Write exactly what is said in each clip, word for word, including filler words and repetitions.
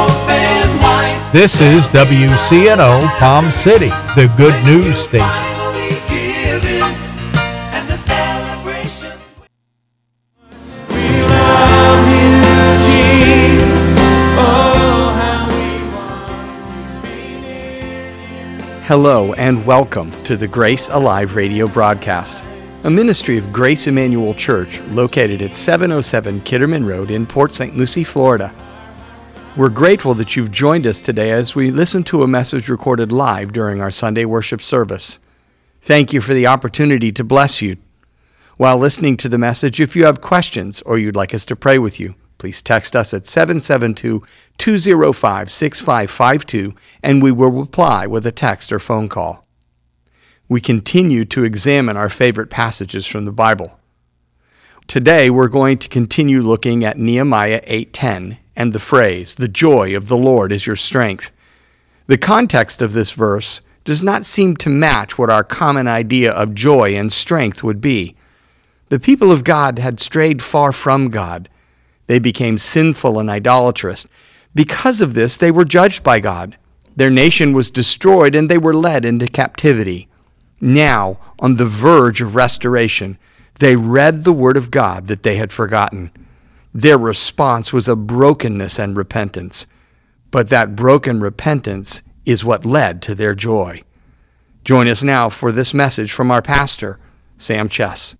open wide. This is W C N O Palm City, the good news station. Finally giving, and the celebrations. We love you, Jesus. Oh, how we want to be near you. Hello and welcome to the Grace Alive radio broadcast, a ministry of Grace Emmanuel Church located at seven oh seven Kitterman Road in Port Saint Lucie, Florida. We're grateful that you've joined us today as we listen to a message recorded live during our Sunday worship service. Thank you for the opportunity to bless you. While listening to the message, if you have questions or you'd like us to pray with you, please text us at seven seven two, two oh five, six five five two and we will reply with a text or phone call. We continue to examine our favorite passages from the Bible. Today we're going to continue looking at Nehemiah eight ten and the phrase, "The joy of the Lord is your strength." The context of this verse does not seem to match what our common idea of joy and strength would be. The people of God had strayed far from God. They became sinful and idolatrous. Because of this, they were judged by God. Their nation was destroyed and they were led into captivity. Now, on the verge of restoration, they read the word of God that they had forgotten. Their response was a brokenness and repentance. But that broken repentance is what led to their joy. Join us now for this message from our pastor, Sam Chess.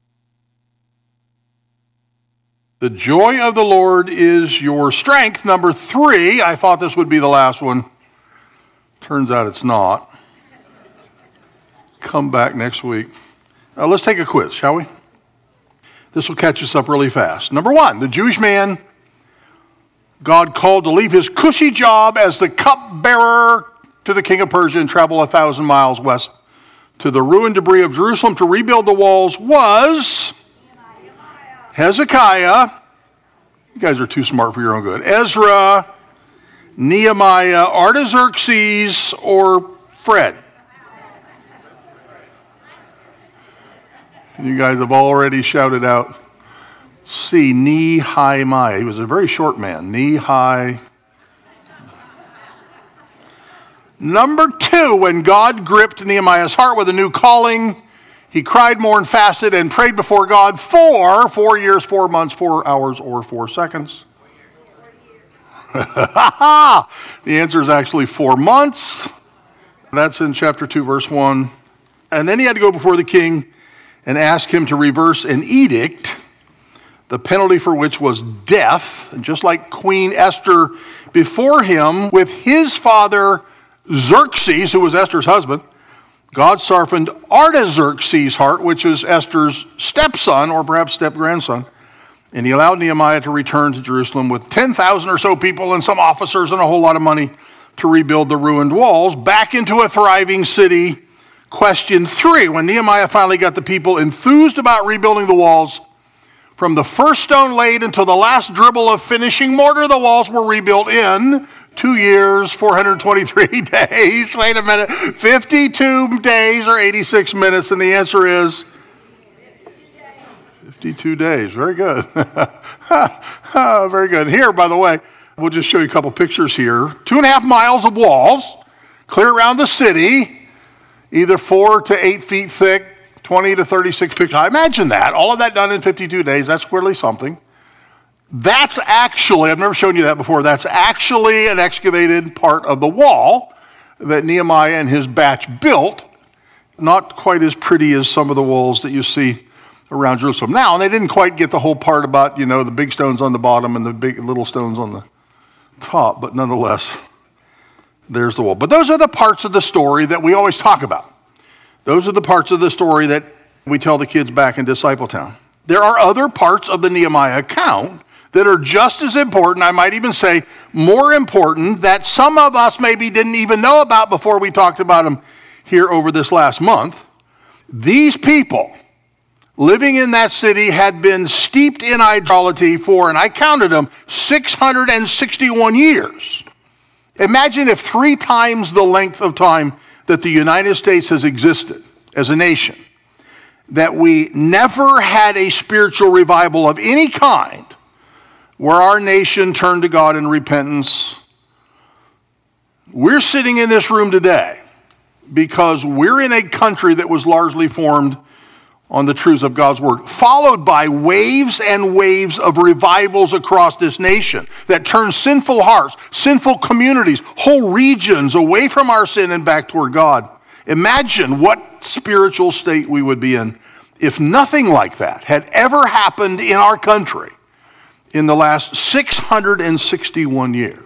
The joy of the Lord is your strength. Number three, I thought this would be the last one. Turns out it's not. Come back next week. Uh, let's take a quiz, shall we? This will catch us up really fast. Number one, the Jewish man God called to leave his cushy job as the cupbearer to the king of Persia and travel a thousand miles west to the ruined debris of Jerusalem to rebuild the walls was Hezekiah. You guys are too smart for your own good. Ezra, Nehemiah, Artaxerxes, or Fred. You guys have already shouted out C, Nehemiah. He was a very short man. Nehi. Number two, when God gripped Nehemiah's heart with a new calling, he cried more and fasted and prayed before God for four years, four months, four hours, or four seconds. The answer is actually four months. That's in chapter two, verse one. And then he had to go before the king and ask him to reverse an edict, the penalty for which was death. And just like Queen Esther before him, with his father Xerxes, who was Esther's husband, God softened Artaxerxes' heart, which is Esther's stepson, or perhaps step-grandson. And he allowed Nehemiah to return to Jerusalem with ten thousand or so people and some officers and a whole lot of money to rebuild the ruined walls back into a thriving city. Question three, when Nehemiah finally got the people enthused about rebuilding the walls, from the first stone laid until the last dribble of finishing mortar, the walls were rebuilt in two years, four hundred twenty-three days. Wait a minute, fifty-two days or eighty-six minutes, and the answer is fifty-two days. Very good. Very good. Here, by the way, we'll just show you a couple pictures here. Two and a half miles of walls, clear around the city, either four to eight feet thick, twenty to thirty-six feet high. Imagine that. All of that done in fifty-two days. That's squarely something. That's actually, I've never shown you that before, that's actually an excavated part of the wall that Nehemiah and his batch built. Not quite as pretty as some of the walls that you see around Jerusalem now. And they didn't quite get the whole part about, you know, the big stones on the bottom and the big little stones on the top, but nonetheless, there's the wall. But those are the parts of the story that we always talk about. Those are the parts of the story that we tell the kids back in Discipletown. There are other parts of the Nehemiah account that are just as important, I might even say more important, that some of us maybe didn't even know about before we talked about them here over this last month. These people living in that city had been steeped in idolatry for, and I counted them, six hundred sixty-one years. Imagine if three times the length of time that the United States has existed as a nation, that we never had a spiritual revival of any kind where our nation turned to God in repentance We're sitting in this room today because we're in a country that was largely formed on the truths of God's word, followed by waves and waves of revivals across this nation that turn sinful hearts, sinful communities, whole regions away from our sin and back toward God. Imagine what spiritual state we would be in if nothing like that had ever happened in our country in the last six hundred sixty-one years.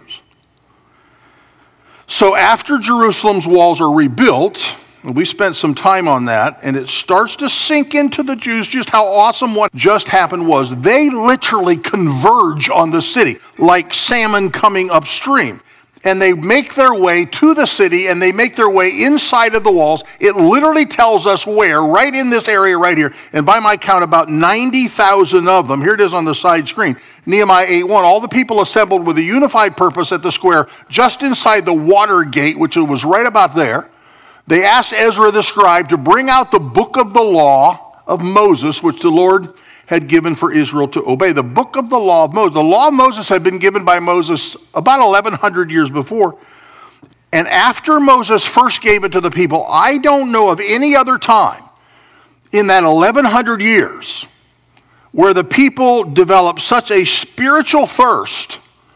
So after Jerusalem's walls are rebuilt, we spent some time on that, and it starts to sink into the Jews just how awesome what just happened was. They literally converge on the city like salmon coming upstream. And they make their way to the city, and they make their way inside of the walls. It literally tells us where, right in this area right here. And by my count, about ninety thousand of them. Here it is on the side screen. Nehemiah eight one, all the people assembled with a unified purpose at the square just inside the water gate, which was right about there. They asked Ezra the scribe to bring out the book of the law of Moses, which the Lord had given for Israel to obey. The book of the law of Moses. The law of Moses had been given by Moses about eleven hundred years before. And after Moses first gave it to the people, I don't know of any other time in that eleven hundred years where the people developed such a spiritual thirst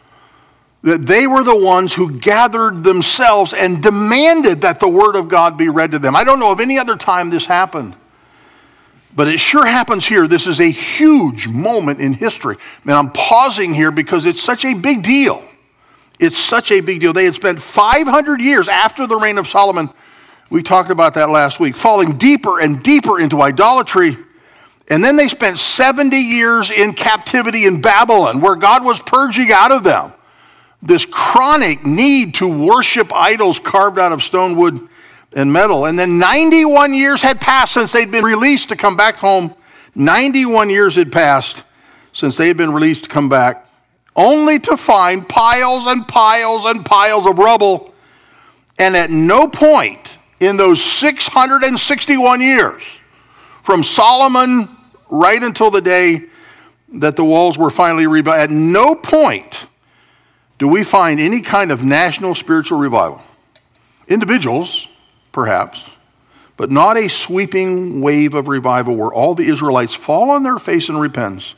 that they were the ones who gathered themselves and demanded that the word of God be read to them. I don't know of any other time this happened. But it sure happens here. This is a huge moment in history. And I'm pausing here because it's such a big deal. It's such a big deal. They had spent five hundred years after the reign of Solomon, we talked about that last week, falling deeper and deeper into idolatry. And then they spent seventy years in captivity in Babylon, where God was purging out of them this chronic need to worship idols carved out of stone, wood, and metal. And then ninety-one years had passed since they'd been released to come back home. ninety-one years had passed since they had been released to come back, only to find piles and piles and piles of rubble. And at no point in those six hundred sixty-one years, from Solomon right until the day that the walls were finally rebuilt, at no point do we find any kind of national spiritual revival. Individuals, perhaps, but not a sweeping wave of revival where all the Israelites fall on their face in repentance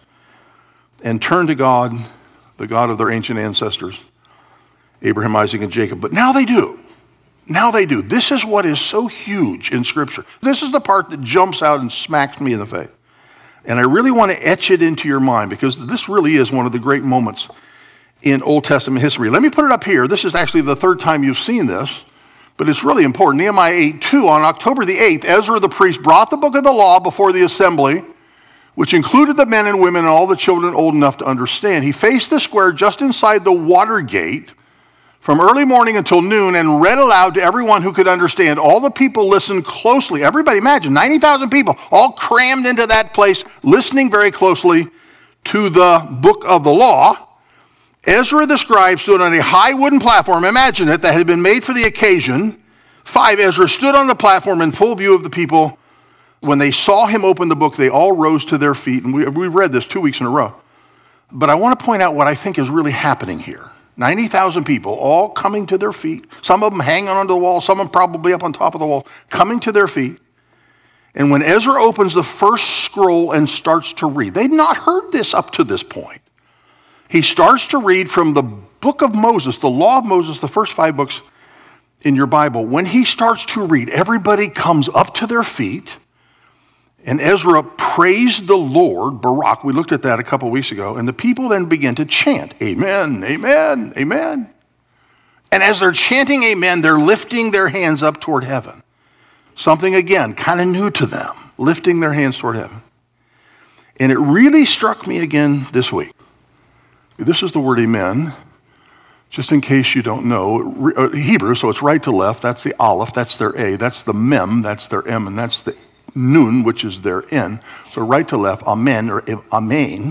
and turn to God, the God of their ancient ancestors, Abraham, Isaac, and Jacob. But now they do. Now they do. This is what is so huge in Scripture. This is the part that jumps out and smacks me in the face. And I really want to etch it into your mind because this really is one of the great moments in Old Testament history. Let me put it up here. This is actually the third time you've seen this, but it's really important. Nehemiah eight two, on October the eighth, Ezra the priest brought the book of the law before the assembly, which included the men and women and all the children old enough to understand. He faced the square just inside the water gate from early morning until noon and read aloud to everyone who could understand. All the people listened closely. Everybody, imagine, ninety thousand people all crammed into that place, listening very closely to the book of the law. Ezra the scribe stood on a high wooden platform, imagine it, that had been made for the occasion. Five, Ezra stood on the platform in full view of the people. When they saw him open the book, they all rose to their feet. And we, we've read this two weeks in a row. But I want to point out what I think is really happening here. ninety thousand people all coming to their feet. Some of them hanging onto the wall, some of them probably up on top of the wall, coming to their feet. And when Ezra opens the first scroll and starts to read, they'd not heard this up to this point. He starts to read from the book of Moses, the law of Moses, the first five books in your Bible. When he starts to read, everybody comes up to their feet, and Ezra praised the Lord, Barak. We looked at that a couple weeks ago, and the people then begin to chant, amen, amen, amen. And as they're chanting amen, they're lifting their hands up toward heaven. Something, again, kind of new to them, lifting their hands toward heaven. And it really struck me again this week. This is the word amen, just in case you don't know. Hebrew, so it's right to left. That's the aleph, that's their A. That's the mem, that's their M, and that's the nun, which is their N. So right to left, amen, or amen.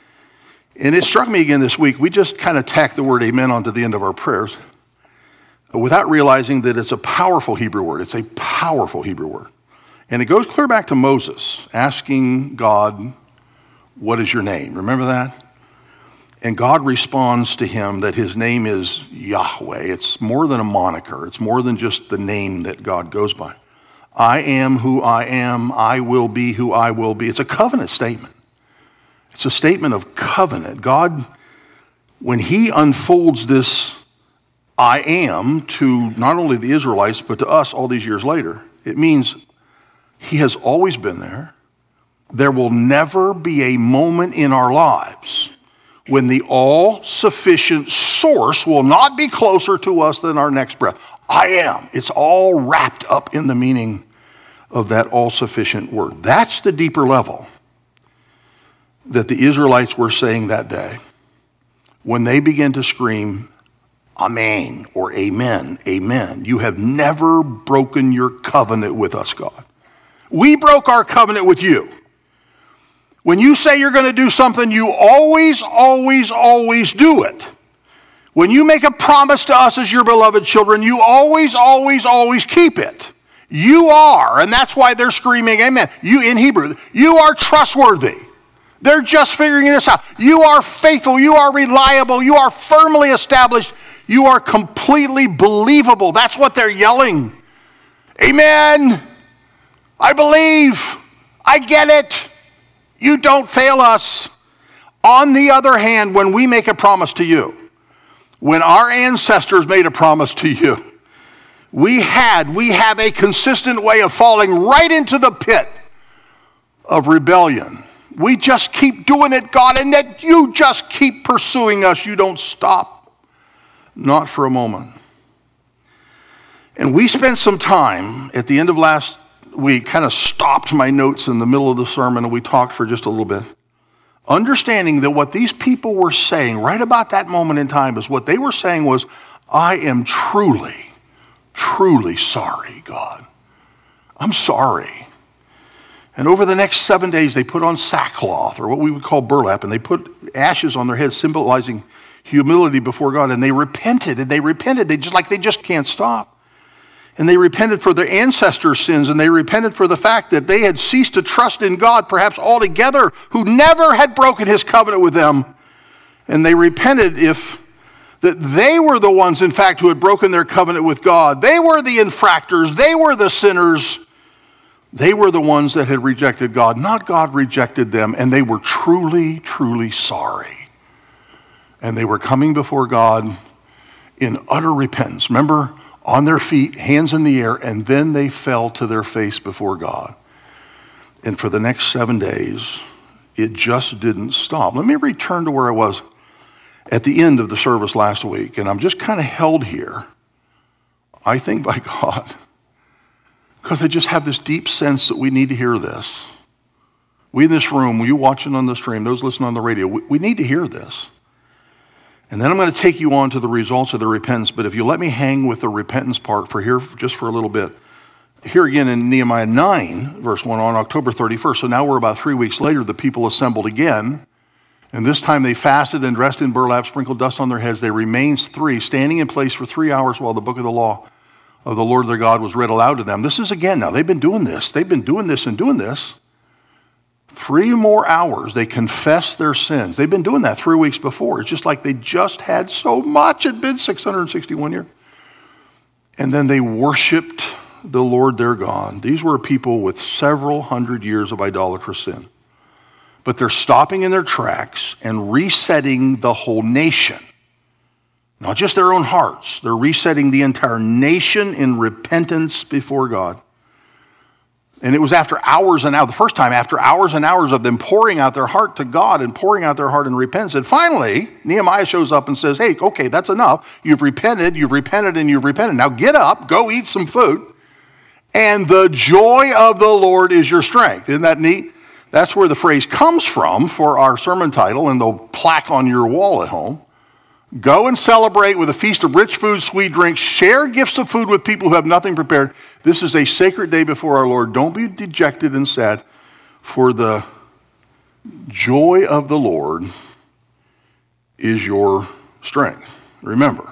And it struck me again this week. We just kind of tack the word amen onto the end of our prayers without realizing that it's a powerful Hebrew word. It's a powerful Hebrew word. And it goes clear back to Moses, asking God, what is your name? Remember that? And God responds to him that his name is Yahweh. It's more than a moniker. It's more than just the name that God goes by. I am who I am. I will be who I will be. It's a covenant statement. It's a statement of covenant. God, when he unfolds this I am to not only the Israelites, but to us all these years later, it means he has always been there. There will never be a moment in our lives when the all-sufficient source will not be closer to us than our next breath. I am. It's all wrapped up in the meaning of that all-sufficient word. That's the deeper level that the Israelites were saying that day when they began to scream, Amen, or Amen, Amen. You have never broken your covenant with us, God. We broke our covenant with you. When you say you're going to do something, you always, always, always do it. When you make a promise to us as your beloved children, you always, always, always keep it. You are, and that's why they're screaming, amen. You, in Hebrew, you are trustworthy. They're just figuring this out. You are faithful. You are reliable. You are firmly established. You are completely believable. That's what they're yelling. Amen. I believe. I get it. You don't fail us. On the other hand, when we make a promise to you, when our ancestors made a promise to you, we had, we have a consistent way of falling right into the pit of rebellion. We just keep doing it, God, and that you just keep pursuing us. You don't stop, not for a moment. And we spent some time at the end of last week, kind of stopped my notes in the middle of the sermon, and we talked for just a little bit, understanding that what these people were saying right about that moment in time is what they were saying was, I am truly, truly sorry, God. I'm sorry. And over the next seven days, they put on sackcloth, or what we would call burlap, and they put ashes on their heads, symbolizing humility before God, and they repented, and they repented. They just like they just can't stop. And they repented for their ancestors' sins, and they repented for the fact that they had ceased to trust in God, perhaps altogether, who never had broken his covenant with them. And they repented if that they were the ones, in fact, who had broken their covenant with God. They were the infractors. They were the sinners. They were the ones that had rejected God. Not God rejected them, and they were truly, truly sorry. And they were coming before God in utter repentance. Remember, on their feet, hands in the air, and then they fell to their face before God. And for the next seven days, it just didn't stop. Let me return to where I was at the end of the service last week, and I'm just kind of held here, I think by God, because I just have this deep sense that we need to hear this. We in this room, you watching on the stream, those listening on the radio, we, we need to hear this. And then I'm going to take you on to the results of the repentance, but if you let me hang with the repentance part for here just for a little bit. Here again in Nehemiah nine, verse one, on October thirty-first, so now we're about three weeks later, the people assembled again, and this time they fasted and dressed in burlap, sprinkled dust on their heads. They remained three, standing in place for three hours while the book of the law of the Lord their God was read aloud to them. This is again now, they've been doing this. They've been doing this and doing this. Three more hours, they confessed their sins. They've been doing that three weeks before. It's just like they just had so much. It'd been six hundred sixty-one years. And then they worshiped the Lord their God. These were people with several hundred years of idolatrous sin. But they're stopping in their tracks and resetting the whole nation. Not just their own hearts. They're resetting the entire nation in repentance before God. And it was after hours and hours, the first time, after hours and hours of them pouring out their heart to God and pouring out their heart in repentance. And finally, Nehemiah shows up and says, hey, okay, that's enough. You've repented, you've repented, and you've repented. Now get up, go eat some food. And the joy of the Lord is your strength. Isn't that neat? That's where the phrase comes from for our sermon title and the plaque on your wall at home. Go and celebrate with a feast of rich food, sweet drinks. Share gifts of food with people who have nothing prepared. This is a sacred day before our Lord. Don't be dejected and sad, for the joy of the Lord is your strength. Remember,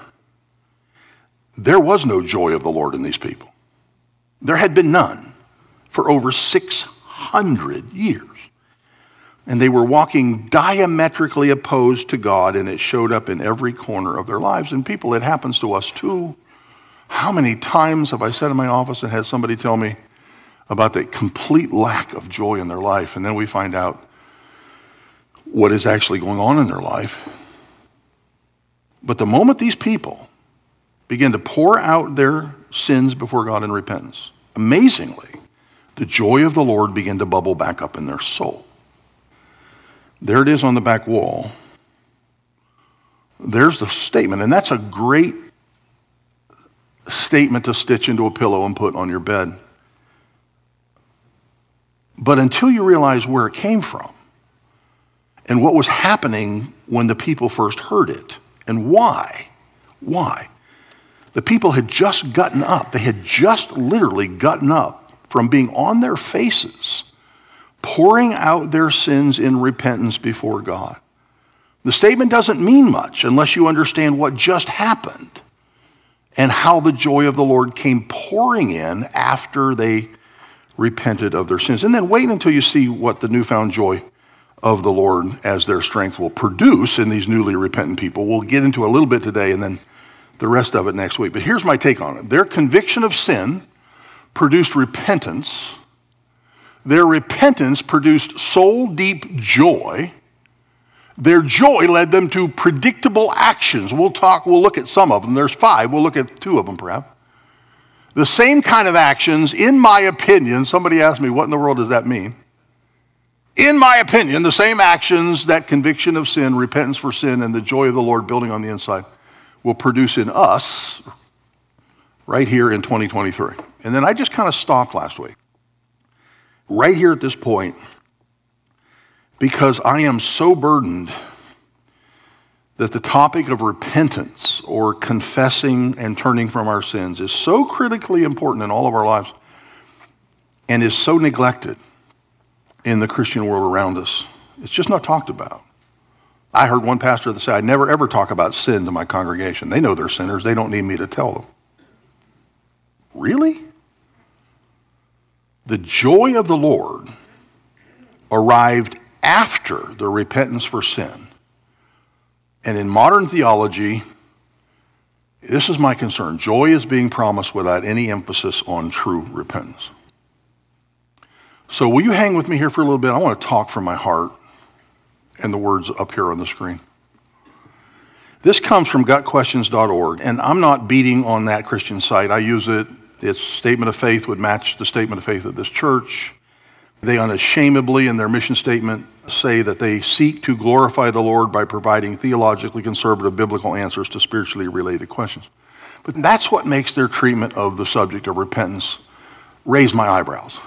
there was no joy of the Lord in these people. There had been none for over six hundred years. And they were walking diametrically opposed to God, and it showed up in every corner of their lives. And people, it happens to us too. How many times have I sat in my office and had somebody tell me about the complete lack of joy in their life, and then we find out what is actually going on in their life. But the moment these people begin to pour out their sins before God in repentance, amazingly, the joy of the Lord began to bubble back up in their soul. There it is on the back wall. There's the statement, and that's a great statement to stitch into a pillow and put on your bed. But until you realize where it came from and what was happening when the people first heard it and why, why? The people had just gotten up. They had just literally gotten up from being on their faces, pouring out their sins in repentance before God. The statement doesn't mean much unless you understand what just happened and how the joy of the Lord came pouring in after they repented of their sins. And then wait until you see what the newfound joy of the Lord as their strength will produce in these newly repentant people. We'll get into a little bit today and then the rest of it next week. But here's my take on it. Their conviction of sin produced repentance. Their repentance produced soul-deep joy. Their joy led them to predictable actions. We'll talk, we'll look at some of them. There's five. We'll look at two of them perhaps. The same kind of actions, in my opinion, somebody asked me, what in the world does that mean? In my opinion, the same actions, that conviction of sin, repentance for sin, and the joy of the Lord building on the inside will produce in us right here in twenty twenty-three. And then I just kind of stopped last week, right here at this point, because I am so burdened that the topic of repentance or confessing and turning from our sins is so critically important in all of our lives and is so neglected in the Christian world around us. It's just not talked about. I heard one pastor that said, I never ever talk about sin to my congregation. They know they're sinners. They don't need me to tell them. Really? The joy of the Lord arrived after the repentance for sin. And in modern theology, this is my concern. Joy is being promised without any emphasis on true repentance. So will you hang with me here for a little bit? I want to talk from my heart and the words up here on the screen. This comes from gut questions dot org, and I'm not beating on that Christian site. I use it. Its statement of faith would match the statement of faith of this church. They unashamedly, in their mission statement, say that they seek to glorify the Lord by providing theologically conservative biblical answers to spiritually related questions. But that's what makes their treatment of the subject of repentance raise my eyebrows.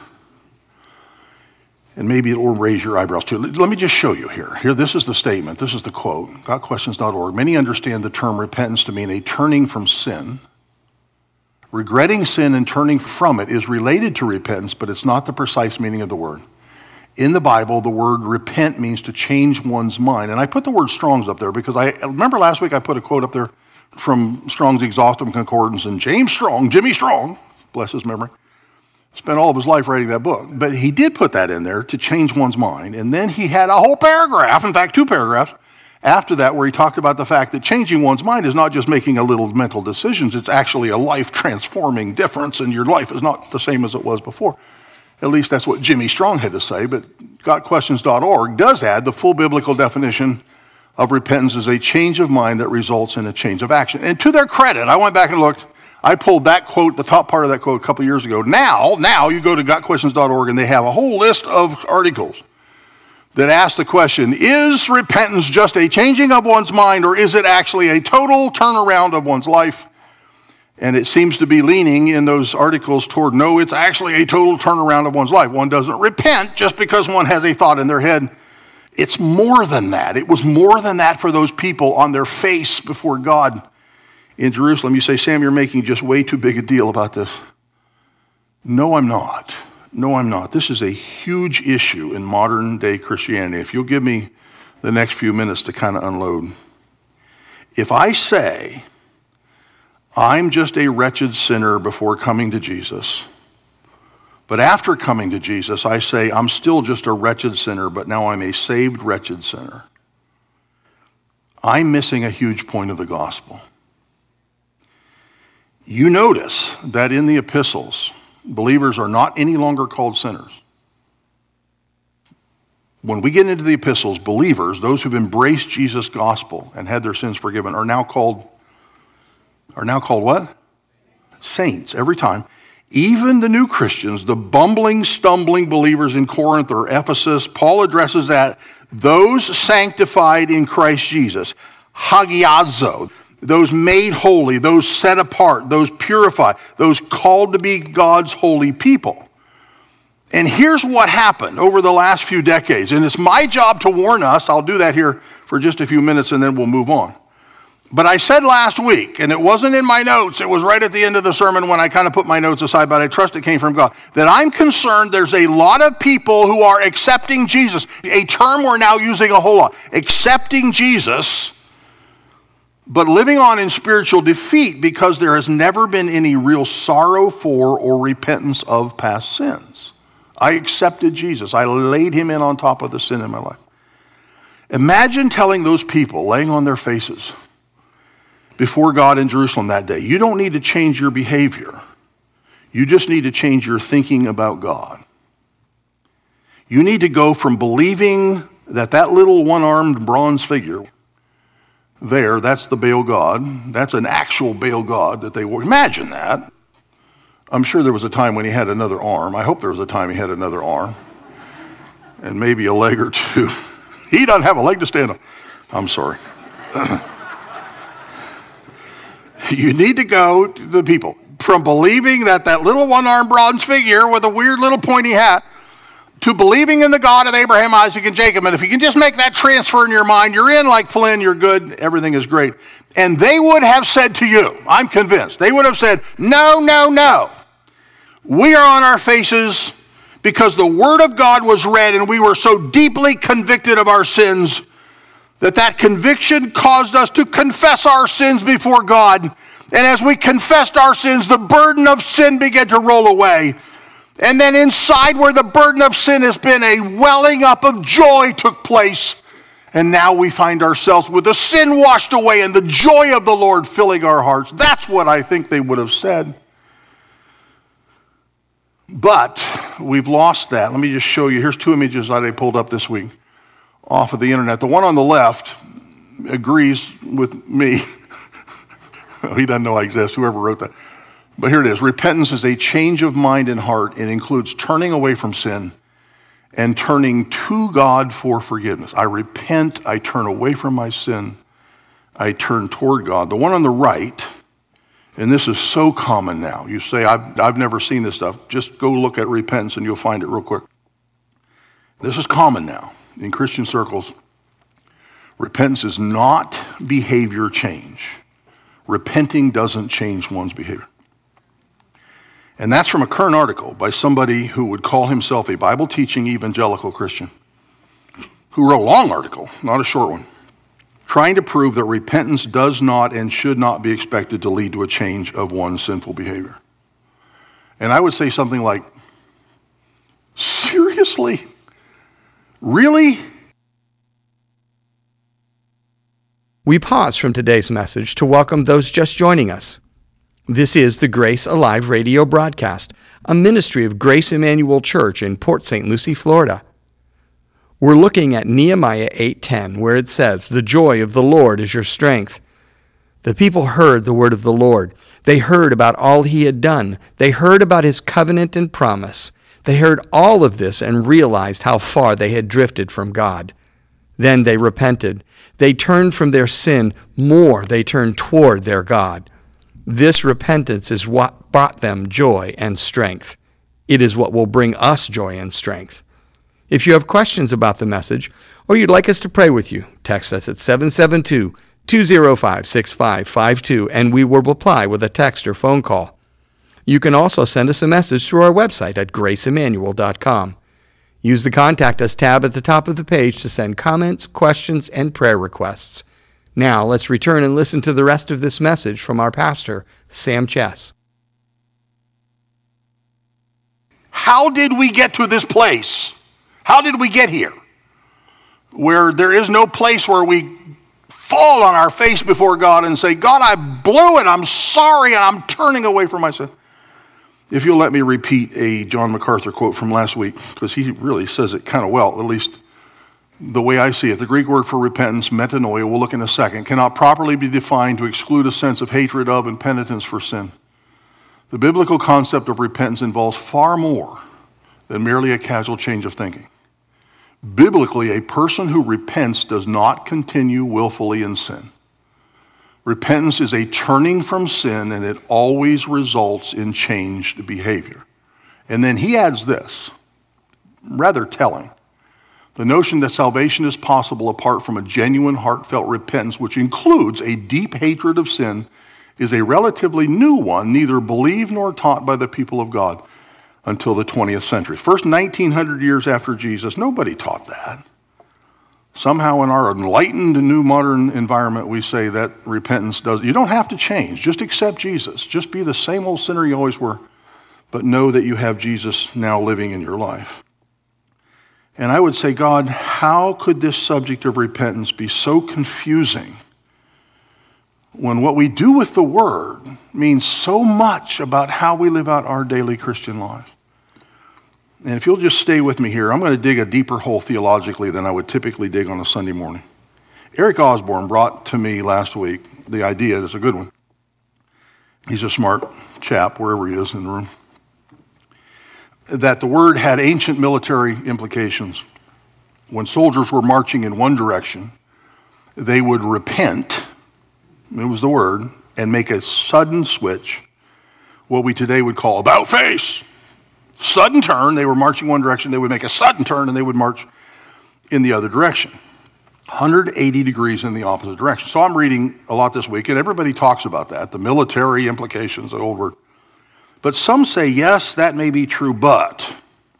And maybe it will raise your eyebrows too. Let me just show you here. Here, this is the statement. This is the quote, gut questions dot org. Many understand the term repentance to mean a turning from sin. Regretting sin and turning from it is related to repentance, but it's not the precise meaning of the word. In the Bible, the word repent means to change one's mind. And I put the word Strong's up there because I remember last week I put a quote up there from Strong's Exhaustive Concordance, and James Strong, Jimmy Strong, bless his memory, spent all of his life writing that book. But he did put that in there to change one's mind. And then he had a whole paragraph, in fact, two paragraphs, after that where he talked about the fact that changing one's mind is not just making a little mental decisions, it's actually a life-transforming difference, and your life is not the same as it was before. At least that's what Jimmy Strong had to say, but gut questions dot org does add the full biblical definition of repentance as a change of mind that results in a change of action. And to their credit, I went back and looked. I pulled that quote, the top part of that quote, a couple years ago. Now, now you go to gut questions dot org and they have a whole list of articles that ask the question, is repentance just a changing of one's mind, or is it actually a total turnaround of one's life? And it seems to be leaning in those articles toward, no, it's actually a total turnaround of one's life. One doesn't repent just because one has a thought in their head. It's more than that. It was more than that for those people on their face before God in Jerusalem. You say, Sam, you're making just way too big a deal about this. No, I'm not. No, I'm not. This is a huge issue in modern day Christianity. If you'll give me the next few minutes to kind of unload. If I say I'm just a wretched sinner before coming to Jesus, But after coming to Jesus, I say, I'm still just a wretched sinner, but now I'm a saved wretched sinner. I'm missing a huge point of the gospel. You notice that in the epistles, believers are not any longer called sinners. When we get into the epistles, believers, those who've embraced Jesus' gospel and had their sins forgiven, are now called, are now called what? Saints, every time. Even the new Christians, the bumbling, stumbling believers in Corinth or Ephesus, Paul addresses that. Those sanctified in Christ Jesus, hagiazo, those made holy, those set apart, those purified, those called to be God's holy people. And here's what happened over the last few decades. And it's my job to warn us. I'll do that here for just a few minutes and then we'll move on. But I said last week, and it wasn't in my notes, it was right at the end of the sermon when I kind of put my notes aside, but I trust it came from God, that I'm concerned there's a lot of people who are accepting Jesus, a term we're now using a whole lot, accepting Jesus, but living on in spiritual defeat because there has never been any real sorrow for or repentance of past sins. I accepted Jesus. I laid him in on top of the sin in my life. Imagine telling those people laying on their faces before God in Jerusalem that day, you don't need to change your behavior. You just need to change your thinking about God. You need to go from believing that that little one-armed bronze figure there, that's the Baal god. That's an actual Baal god that they were. Imagine that. I'm sure there was a time when he had another arm. I hope there was a time he had another arm. And maybe a leg or two. He doesn't have a leg to stand on. I'm sorry. You need to go to the people from believing that that little one-armed bronze figure with a weird little pointy hat to believing in the God of Abraham, Isaac, and Jacob. And if you can just make that transfer in your mind, you're in like Flynn, you're good, everything is great. And they would have said to you, I'm convinced, they would have said, no, no, no. We are on our faces because the word of God was read and we were so deeply convicted of our sins that that conviction caused us to confess our sins before God. And as we confessed our sins, the burden of sin began to roll away. And then inside where the burden of sin has been, a welling up of joy took place. And now we find ourselves with the sin washed away and the joy of the Lord filling our hearts. That's what I think they would have said. But we've lost that. Let me just show you. Here's two images that I pulled up this week off of the internet. The one on the left agrees with me. He doesn't know I exist, whoever wrote that. But here it is. Repentance is a change of mind and heart. It includes turning away from sin and turning to God for forgiveness. I repent. I turn away from my sin. I turn toward God. The one on the right, and this is so common now. You say, I've, I've never seen this stuff. Just go look at repentance and you'll find it real quick. This is common now in Christian circles. Repentance is not behavior change. Repenting doesn't change one's behavior. And that's from a current article by somebody who would call himself a Bible-teaching evangelical Christian, who wrote a long article, not a short one, trying to prove that repentance does not and should not be expected to lead to a change of one's sinful behavior. And I would say something like, seriously? Really? We pause from today's message to welcome those just joining us. This is the Grace Alive radio broadcast, a ministry of Grace Emmanuel Church in Port Saint Lucie, Florida. We're looking at Nehemiah eight ten, where it says, "The joy of the Lord is your strength." The people heard the word of the Lord. They heard about all he had done. They heard about his covenant and promise. They heard all of this and realized how far they had drifted from God. Then they repented. They turned from their sin. More, they turned toward their God. This repentance is what brought them joy and strength. It is what will bring us joy and strength. If you have questions about the message, or you'd like us to pray with you, text us at seven seven two, two zero five, six five five two, and we will reply with a text or phone call. You can also send us a message through our website at grace emmanuel dot com. Use the Contact Us tab at the top of the page to send comments, questions, and prayer requests. Now, let's return and listen to the rest of this message from our pastor, Sam Chess. How did we get to this place? How did we get here? Where there is no place where we fall on our face before God and say, God, I blew it. I'm sorry, and I'm turning away from my sin. If you'll let me repeat a John MacArthur quote from last week, because he really says it kind of well, at least the way I see it. The Greek word for repentance, metanoia, we'll look in a second, cannot properly be defined to exclude a sense of hatred of and penitence for sin. The biblical concept of repentance involves far more than merely a casual change of thinking. Biblically, a person who repents does not continue willfully in sin. Repentance is a turning from sin, and it always results in changed behavior. And then he adds this, rather telling. The notion that salvation is possible apart from a genuine heartfelt repentance, which includes a deep hatred of sin, is a relatively new one, neither believed nor taught by the people of God until the twentieth century. First nineteen hundred years after Jesus, nobody taught that. Somehow in our enlightened new modern environment, we say that repentance does, you don't have to change. Just accept Jesus. Just be the same old sinner you always were, but know that you have Jesus now living in your life. And I would say, God, how could this subject of repentance be so confusing when what we do with the word means so much about how we live out our daily Christian life? And if you'll just stay with me here, I'm going to dig a deeper hole theologically than I would typically dig on a Sunday morning. Eric Osborne brought to me last week the idea, it's a good one. He's a smart chap, wherever he is in the room, that the word had ancient military implications. When soldiers were marching in one direction, they would repent, it was the word, and make a sudden switch, what we today would call about face. Sudden turn, they were marching one direction, they would make a sudden turn and they would march in the other direction. one hundred eighty degrees in the opposite direction. So I'm reading a lot this week and everybody talks about that, the military implications, the old word. But some say, yes, that may be true, but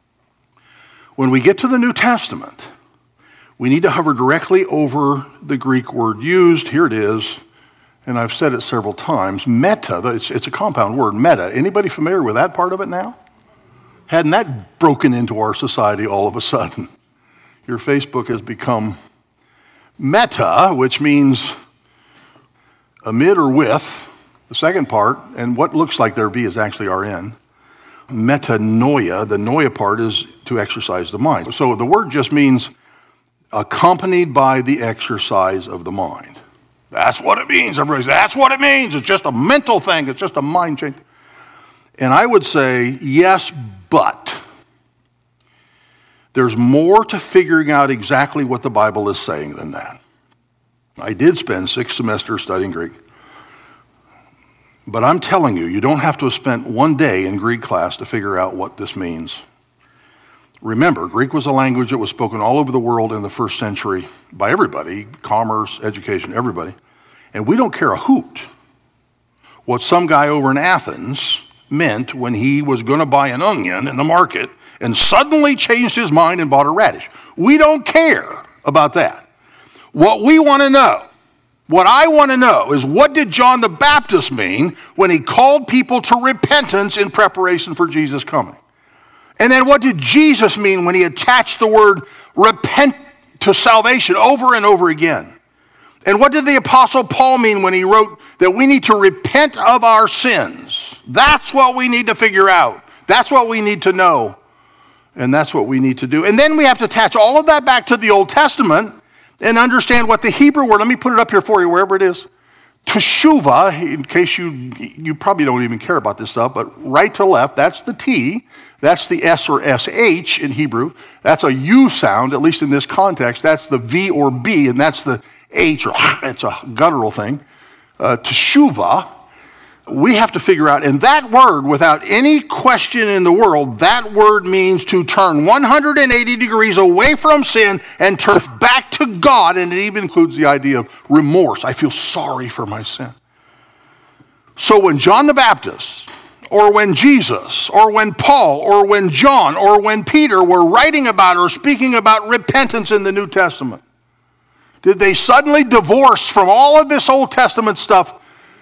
when we get to the New Testament, we need to hover directly over the Greek word used. Here it is, and I've said it several times, meta, it's, it's a compound word, meta. Anybody familiar with that part of it now? Hadn't that broken into our society all of a sudden? Your Facebook has become meta, which means amid or with, the second part, and what looks like there be is actually R N. Metanoia, the noia part is to exercise the mind. So the word just means accompanied by the exercise of the mind. That's what it means. Everybody says, that's what it means. It's just a mental thing. It's just a mind change. And I would say, yes, but there's more to figuring out exactly what the Bible is saying than that. I did spend six semesters studying Greek. But I'm telling you, you don't have to have spent one day in Greek class to figure out what this means. Remember, Greek was a language that was spoken all over the world in the first century by everybody, commerce, education, everybody. And we don't care a hoot what some guy over in Athens meant when he was going to buy an onion in the market and suddenly changed his mind and bought a radish. We don't care about that. What we want to know, what I want to know is, what did John the Baptist mean when he called people to repentance in preparation for Jesus' coming? And then what did Jesus mean when he attached the word repent to salvation over and over again? And what did the Apostle Paul mean when he wrote that we need to repent of our sins? That's what we need to figure out. That's what we need to know. And that's what we need to do. And then we have to attach all of that back to the Old Testament and understand what the Hebrew word, let me put it up here for you, wherever it is. Teshuvah, in case you, you probably don't even care about this stuff, but right to left, that's the T. That's the S or S H in Hebrew. That's a U sound, at least in this context. That's the V or B, and that's the H, or it's a guttural thing. Uh, Teshuvah, we have to figure out, and that word, without any question in the world, that word means to turn one hundred eighty degrees away from sin and turn back to God, and it even includes the idea of remorse. I feel sorry for my sin. So when John the Baptist, or when Jesus, or when Paul, or when John, or when Peter were writing about or speaking about repentance in the New Testament, did they suddenly divorce from all of this Old Testament stuff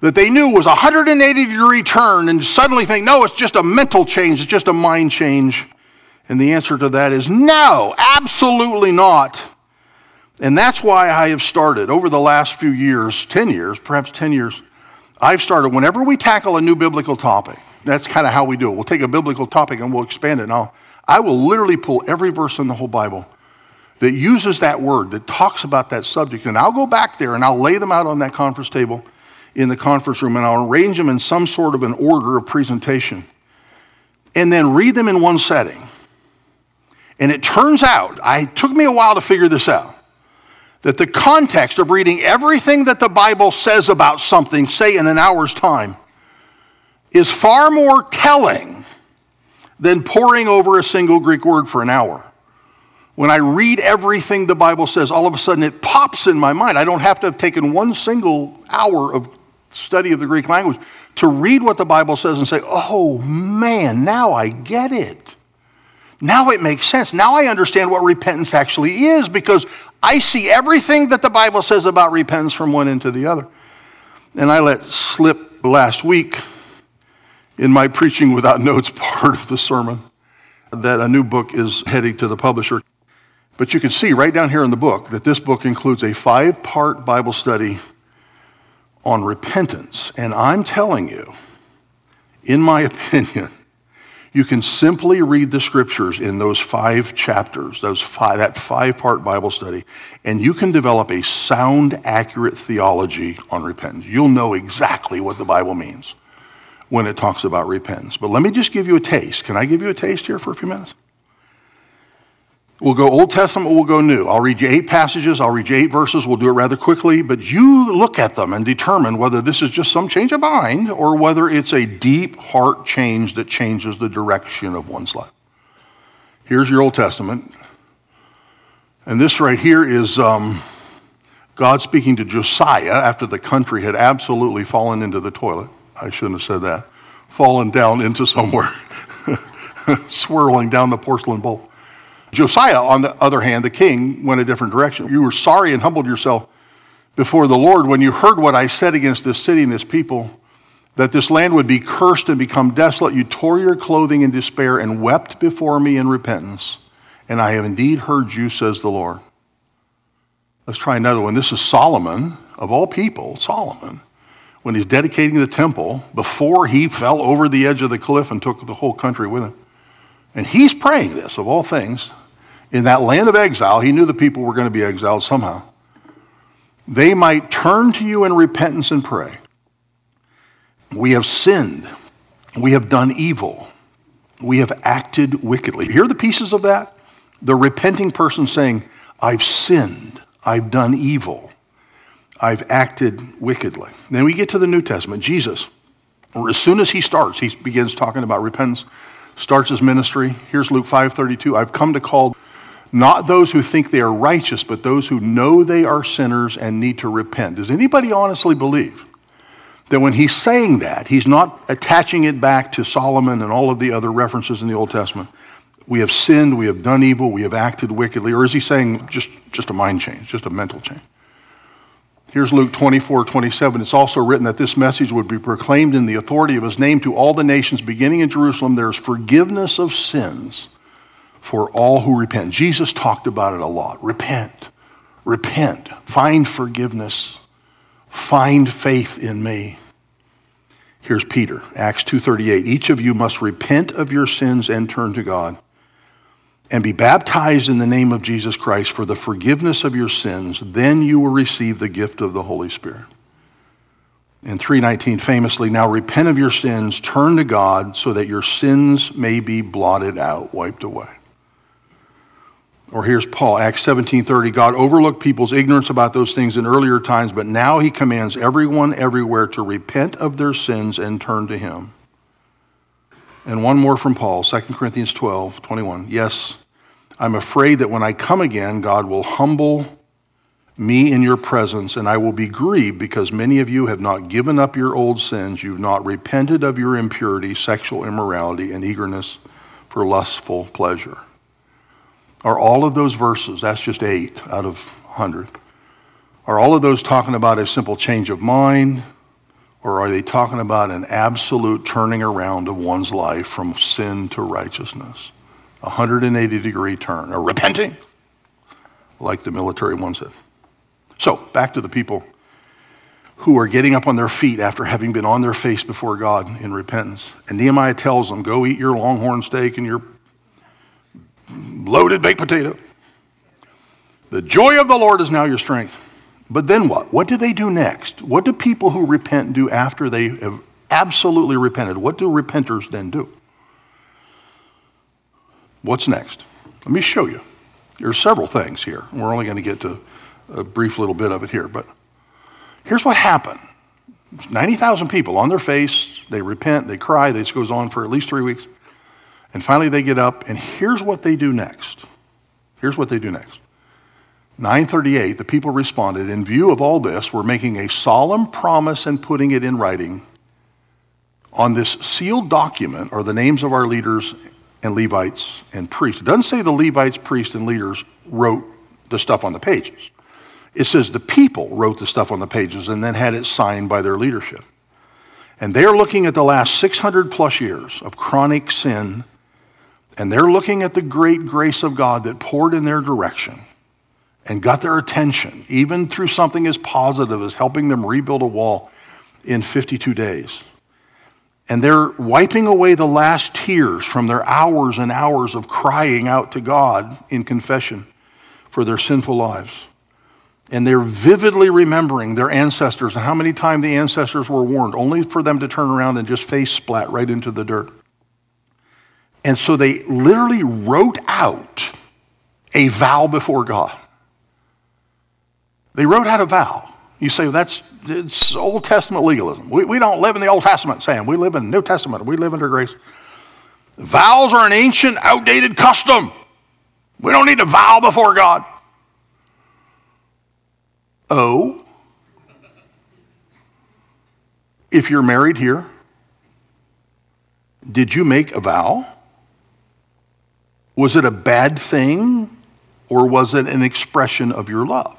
that they knew was a one hundred eighty degree turn and suddenly think, no, it's just a mental change, it's just a mind change. And the answer to that is no, absolutely not. And that's why I have started over the last few years, ten years, perhaps ten years, I've started whenever we tackle a new biblical topic, that's kind of how we do it. We'll take a biblical topic and we'll expand it. Now, I will literally pull every verse in the whole Bible that uses that word, that talks about that subject, and I'll go back there and I'll lay them out on that conference table in the conference room, and I'll arrange them in some sort of an order of presentation, and then read them in one setting. And it turns out, it took me a while to figure this out, that the context of reading everything that the Bible says about something, say in an hour's time, is far more telling than poring over a single Greek word for an hour. When I read everything the Bible says, all of a sudden it pops in my mind. I don't have to have taken one single hour of study of the Greek language to read what the Bible says and say, oh man, now I get it. Now it makes sense. Now I understand what repentance actually is, because I see everything that the Bible says about repentance from one end to the other. And I let slip last week in my preaching without notes part of the sermon that a new book is heading to the publisher. But you can see right down here in the book that this book includes a five-part Bible study on repentance. And I'm telling you, in my opinion, you can simply read the scriptures in those five chapters, those five, that five-part Bible study, and you can develop a sound, accurate theology on repentance. You'll know exactly what the Bible means when it talks about repentance. But let me just give you a taste. Can I give you a taste here for a few minutes? We'll go Old Testament, we'll go New. I'll read you eight passages, I'll read you eight verses, we'll do it rather quickly, but you look at them and determine whether this is just some change of mind or whether it's a deep heart change that changes the direction of one's life. Here's your Old Testament. And this right here is um, God speaking to Josiah after the country had absolutely fallen into the toilet. I shouldn't have said that. Fallen down into somewhere, swirling down the porcelain bowl. Josiah, on the other hand, the king, went a different direction. You were sorry and humbled yourself before the Lord when you heard what I said against this city and this people, that this land would be cursed and become desolate. You tore your clothing in despair and wept before me in repentance. And I have indeed heard you, says the Lord. Let's try another one. This is Solomon, of all people, Solomon, when he's dedicating the temple before he fell over the edge of the cliff and took the whole country with him. And he's praying this, of all things. In that land of exile, he knew the people were going to be exiled somehow. They might turn to you in repentance and pray. We have sinned. We have done evil. We have acted wickedly. Hear the pieces of that? The repenting person saying, I've sinned. I've done evil. I've acted wickedly. Then we get to the New Testament. Jesus, as soon as he starts, he begins talking about repentance, starts his ministry. Here's Luke five thirty-two. I've come to call not those who think they are righteous, but those who know they are sinners and need to repent. Does anybody honestly believe that when he's saying that, he's not attaching it back to Solomon and all of the other references in the Old Testament? We have sinned, we have done evil, we have acted wickedly. Or is he saying just, just a mind change, just a mental change? Here's Luke twenty-four twenty-seven. It's also written that this message would be proclaimed in the authority of his name to all the nations, beginning in Jerusalem. There is forgiveness of sins for all who repent. Jesus talked about it a lot. Repent, repent, find forgiveness, find faith in me. Here's Peter, Acts two thirty-eight. Each of you must repent of your sins and turn to God and be baptized in the name of Jesus Christ for the forgiveness of your sins. Then you will receive the gift of the Holy Spirit. In three nineteen, famously, now repent of your sins, turn to God so that your sins may be blotted out, wiped away. Or here's Paul, Acts seventeen thirty. God overlooked people's ignorance about those things in earlier times, but now he commands everyone everywhere to repent of their sins and turn to him. And one more from Paul, Second Corinthians twelve twenty-one. Yes, I'm afraid that when I come again, God will humble me in your presence, and I will be grieved because many of you have not given up your old sins. You've not repented of your impurity, sexual immorality, and eagerness for lustful pleasure. Are all of those verses, that's just eight out of one hundred, are all of those talking about a simple change of mind Or are they talking about an absolute turning around of one's life from sin to righteousness? A one hundred eighty degree turn, or repenting, like the military one said. So, back to the people who are getting up on their feet after having been on their face before God in repentance. And Nehemiah tells them, go eat your longhorn steak and your loaded baked potato. The joy of the Lord is now your strength. But then what? What do they do next? What do people who repent do after they have absolutely repented? What do repenters then do? What's next? Let me show you. There's several things here. We're only going to get to a brief little bit of it here, but here's what happened. ninety thousand people on their face, they repent, they cry, this goes on for at least three weeks, and finally they get up, and here's what they do next. Here's what they do next. nine thirty-eight, the people responded, in view of all this, we're making a solemn promise and putting it in writing. On this sealed document are the names of our leaders and Levites and priests. It doesn't say the Levites, priests, and leaders wrote the stuff on the pages. It says the people wrote the stuff on the pages and then had it signed by their leadership. And they're looking at the last six hundred plus years of chronic sin, and they're looking at the great grace of God that poured in their direction and got their attention, even through something as positive as helping them rebuild a wall in fifty-two days. And they're wiping away the last tears from their hours and hours of crying out to God in confession for their sinful lives. And they're vividly remembering their ancestors and how many times the ancestors were warned, only for them to turn around and just face splat right into the dirt. And so they literally wrote out a vow before God. They wrote out a vow. You say, well, that's it's Old Testament legalism. We, we don't live in the Old Testament, Sam. We live in the New Testament. We live under grace. Vows are an ancient, outdated custom. We don't need to vow before God. Oh, if you're married here, did you make a vow? Was it a bad thing, or was it an expression of your love?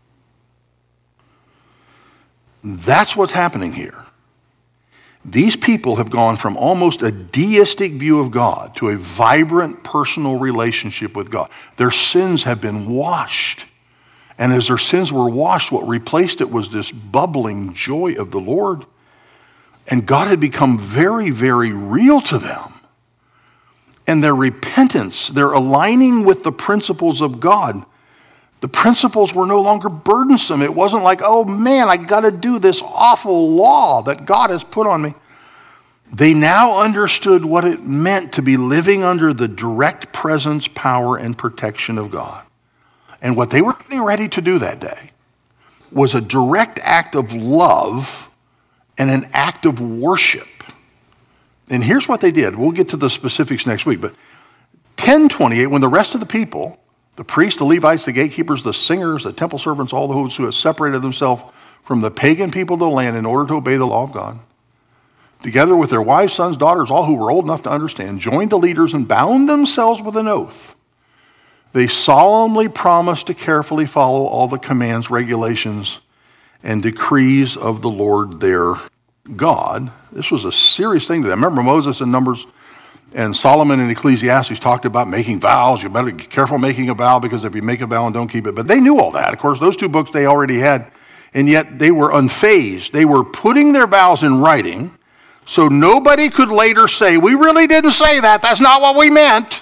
That's what's happening here. These people have gone from almost a deistic view of God to a vibrant personal relationship with God. Their sins have been washed. And as their sins were washed, what replaced it was this bubbling joy of the Lord. And God had become very, very real to them. And their repentance, their aligning with the principles of God, the principles were no longer burdensome. It wasn't like, oh man, I got to do this awful law that God has put on me. They now understood what it meant to be living under the direct presence, power, and protection of God. And what they were getting ready to do that day was a direct act of love and an act of worship. And here's what they did. We'll get to the specifics next week, but ten twenty-eight, when the rest of the people, the priests, the Levites, the gatekeepers, the singers, the temple servants, all those who had separated themselves from the pagan people of the land in order to obey the law of God, together with their wives, sons, daughters, all who were old enough to understand, joined the leaders and bound themselves with an oath. They solemnly promised to carefully follow all the commands, regulations, and decrees of the Lord their God. This was a serious thing to them. Remember Moses in Numbers and Solomon in Ecclesiastes talked about making vows. You better be careful making a vow, because if you make a vow and don't keep it. But they knew all that. Of course, those two books they already had, and yet they were unfazed. They were putting their vows in writing so nobody could later say, we really didn't say that. That's not what we meant.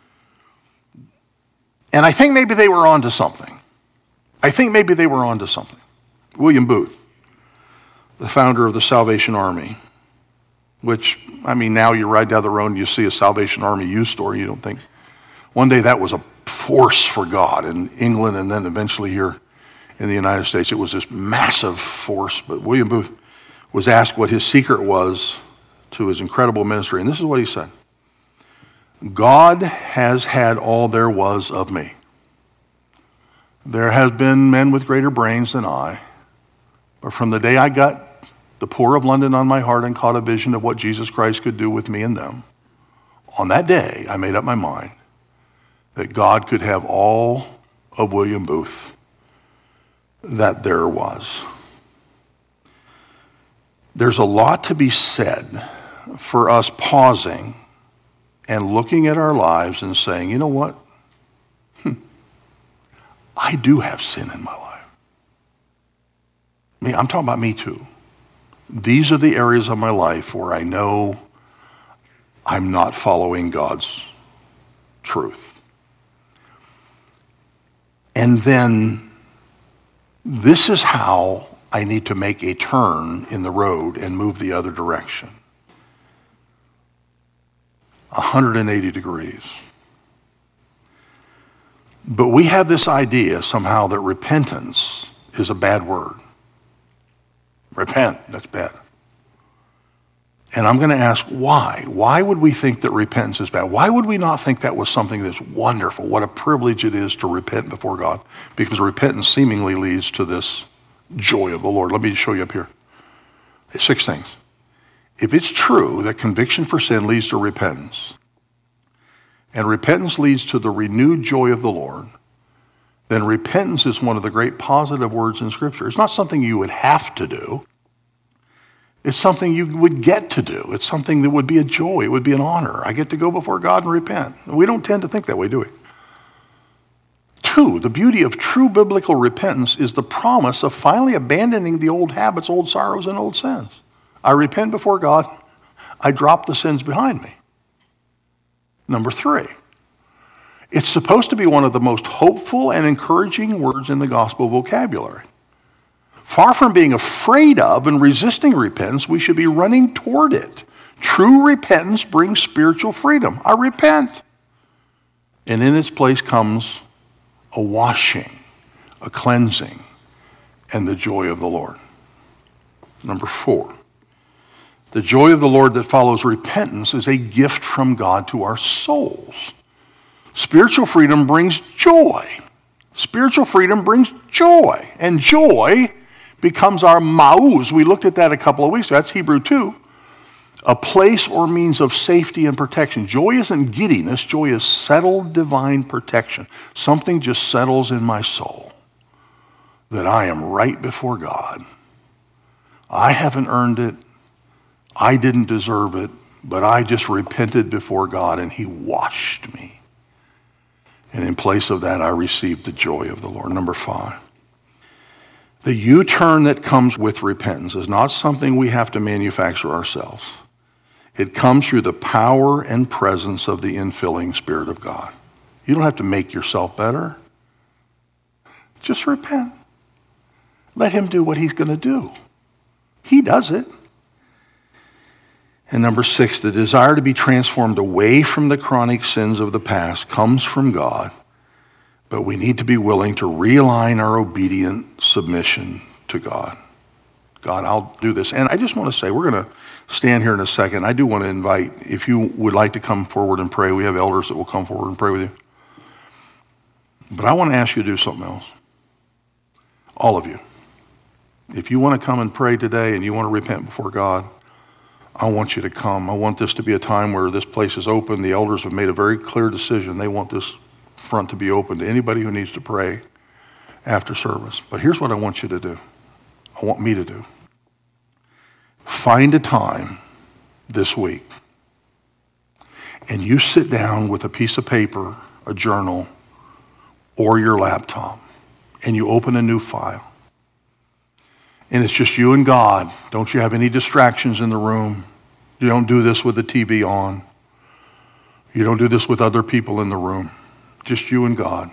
And I think maybe they were onto something. I think maybe they were onto something. William Booth, the founder of the Salvation Army, which, I mean, now you ride down the road and you see a Salvation Army youth store, you don't think. One day that was a force for God in England, and then eventually here in the United States. It was this massive force. But William Booth was asked what his secret was to his incredible ministry, and this is what he said. God has had all there was of me. There has been men with greater brains than I, but from the day I got the poor of London on my heart and caught a vision of what Jesus Christ could do with me and them, on that day I made up my mind that God could have all of William Booth that there was. There's a lot to be said for us pausing and looking at our lives and saying, you know what? Hmm. I do have sin in my life. I mean, I'm talking about me too. These are the areas of my life where I know I'm not following God's truth. And then this is how I need to make a turn in the road and move the other direction. one hundred eighty degrees. But we have this idea somehow that repentance is a bad word. Repent, that's bad. And I'm going to ask why. Why would we think that repentance is bad? Why would we not think that was something that's wonderful? What a privilege it is to repent before God. Because repentance seemingly leads to this joy of the Lord. Let me show you up here. Six things. If it's true that conviction for sin leads to repentance, and repentance leads to the renewed joy of the Lord, then repentance is one of the great positive words in Scripture. It's not something you would have to do. It's something you would get to do. It's something that would be a joy. It would be an honor. I get to go before God and repent. We don't tend to think that way, do we? Two, the beauty of true biblical repentance is the promise of finally abandoning the old habits, old sorrows, and old sins. I repent before God. I drop the sins behind me. Number three, it's supposed to be one of the most hopeful and encouraging words in the gospel vocabulary. Far from being afraid of and resisting repentance, we should be running toward it. True repentance brings spiritual freedom. I repent. And in its place comes a washing, a cleansing, and the joy of the Lord. Number four, the joy of the Lord that follows repentance is a gift from God to our souls. Spiritual freedom brings joy. Spiritual freedom brings joy. And joy becomes our ma'uz. We looked at that a couple of weeks ago. That's Hebrew two. A place or means of safety and protection. Joy isn't giddiness. Joy is settled divine protection. Something just settles in my soul that I am right before God. I haven't earned it. I didn't deserve it, but I just repented before God and he washed me. And in place of that, I received the joy of the Lord. Number five. The U-turn that comes with repentance is not something we have to manufacture ourselves. It comes through the power and presence of the infilling Spirit of God. You don't have to make yourself better. Just repent. Let him do what he's going to do. He does it. And number six, the desire to be transformed away from the chronic sins of the past comes from God. But we need to be willing to realign our obedient submission to God. God, I'll do this. And I just want to say, we're going to stand here in a second. I do want to invite, if you would like to come forward and pray, we have elders that will come forward and pray with you. But I want to ask you to do something else. All of you. If you want to come and pray today and you want to repent before God, I want you to come. I want this to be a time where this place is open. The elders have made a very clear decision. They want this front to be open to anybody who needs to pray after service. But here's what I want you to do. I want me to do. Find a time this week and you sit down with a piece of paper, a journal, or your laptop, and you open a new file. And it's just you and God. Don't you have any distractions in the room. You don't do this with the T V on. You don't do this with other people in the room. Just you and God.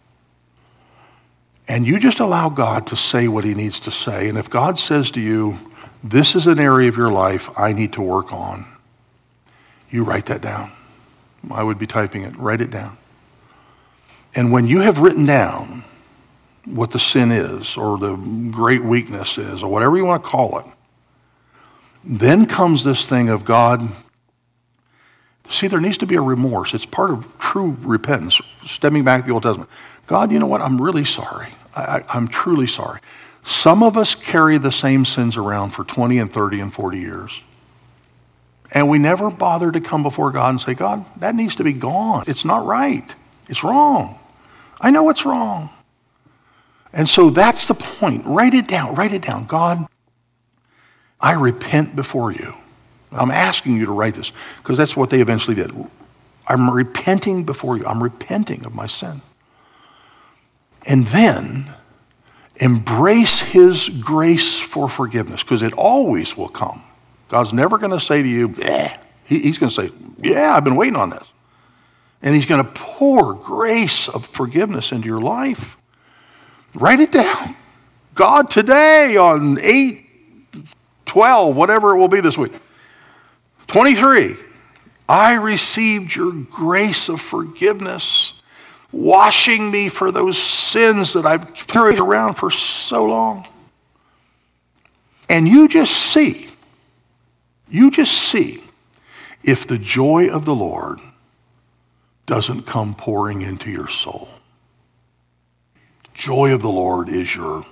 And you just allow God to say what he needs to say. And if God says to you, this is an area of your life I need to work on, you write that down. I would be typing it. Write it down. And when you have written down what the sin is, or the great weakness is, or whatever you want to call it, then comes this thing of God. See, there needs to be a remorse. It's part of true repentance, stemming back to the Old Testament. God, you know what? I'm really sorry. I, I, I'm truly sorry. Some of us carry the same sins around for twenty and thirty and forty years. And we never bother to come before God and say, God, that needs to be gone. It's not right. It's wrong. I know it's wrong. And so that's the point. Write it down. Write it down. God, I repent before you. I'm asking you to write this because that's what they eventually did. I'm repenting before you. I'm repenting of my sin. And then embrace his grace for forgiveness because it always will come. God's never going to say to you, eh. He, he's going to say, yeah, I've been waiting on this. And he's going to pour grace of forgiveness into your life. Write it down. God, today on eight twelve, whatever it will be this week, twenty-three, I received your grace of forgiveness, washing me for those sins that I've carried around for so long. And you just see, you just see if the joy of the Lord doesn't come pouring into your soul. Joy of the Lord is your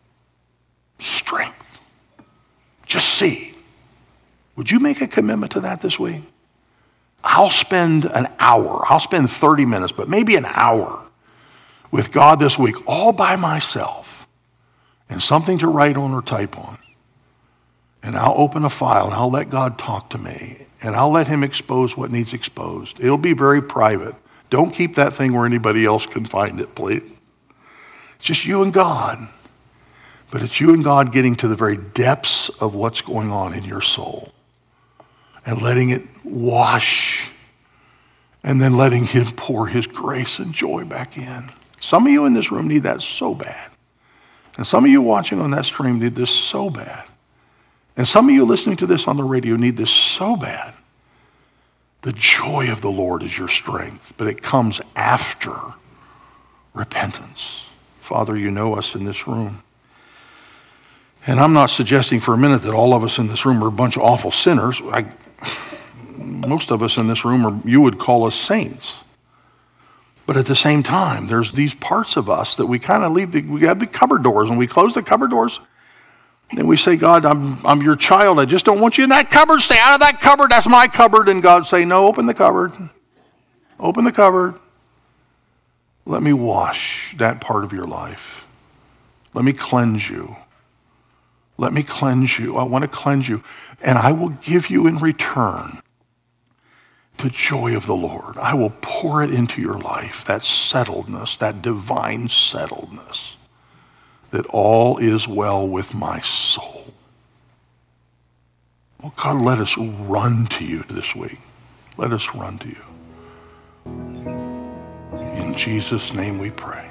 strength. Just see. Would you make a commitment to that this week? I'll spend an hour, I'll spend thirty minutes, but maybe an hour with God this week all by myself and something to write on or type on. And I'll open a file and I'll let God talk to me and I'll let him expose what needs exposed. It'll be very private. Don't keep that thing where anybody else can find it, please. It's just you and God. But it's you and God getting to the very depths of what's going on in your soul and letting it wash and then letting him pour his grace and joy back in. Some of you in this room need that so bad. And some of you watching on that stream need this so bad. And some of you listening to this on the radio need this so bad. The joy of the Lord is your strength, but it comes after repentance. Father, you know us in this room. And I'm not suggesting for a minute that all of us in this room are a bunch of awful sinners. I, most of us in this room, are, you would call us saints. But at the same time, there's these parts of us that we kind of leave, the, we have the cupboard doors, and we close the cupboard doors, and we say, God, I'm, I'm your child. I just don't want you in that cupboard. Stay out of that cupboard. That's my cupboard. And God say, no, open the cupboard. Open the cupboard. Let me wash that part of your life. Let me cleanse you. Let me cleanse you. I want to cleanse you. And I will give you in return the joy of the Lord. I will pour it into your life, that settledness, that divine settledness, that all is well with my soul. Well, God, let us run to you this week. Let us run to you. In Jesus' name we pray.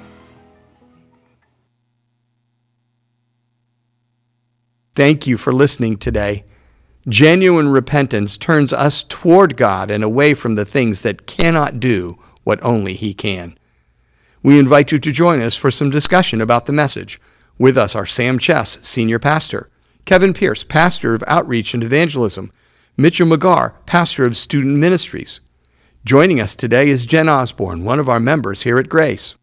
Thank you for listening today. Genuine repentance turns us toward God and away from the things that cannot do what only he can. We invite you to join us for some discussion about the message. With us are Sam Chess, Senior Pastor, Kevin Pierce, Pastor of Outreach and Evangelism, Mitchell McGarr, Pastor of Student Ministries. Joining us today is Jen Osborne, one of our members here at Grace.